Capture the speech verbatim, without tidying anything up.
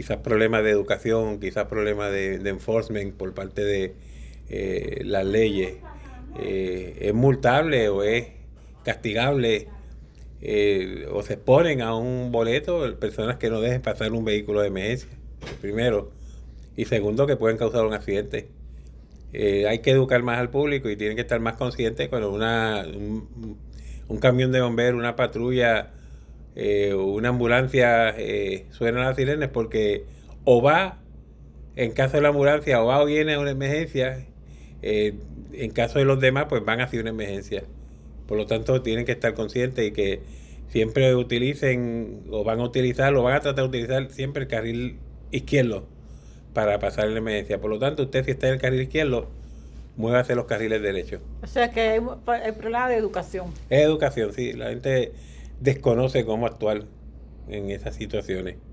quizás problemas de educación, quizás problemas de, de enforcement por parte de eh, las leyes, eh, es multable o es castigable, eh, o se exponen a un boleto personas que no dejen pasar un vehículo de emergencia, primero, y segundo, que pueden causar un accidente. Eh, hay que educar más al público y tienen que estar más conscientes cuando una, un, un camión de bomberos, una patrulla, eh, una ambulancia eh, suenan las sirenas, porque o va, en caso de la ambulancia, o va o viene a una emergencia, eh, en caso de los demás, pues van hacia una emergencia. Por lo tanto, tienen que estar conscientes y que siempre utilicen, o van a utilizar, o van a tratar de utilizar siempre el carril izquierdo para pasar en la emergencia. Por lo tanto, usted si está en el carril izquierdo, muévase los carriles derechos. O sea que hay un hay problema de educación. Es educación, sí. La gente desconoce cómo actuar en esas situaciones.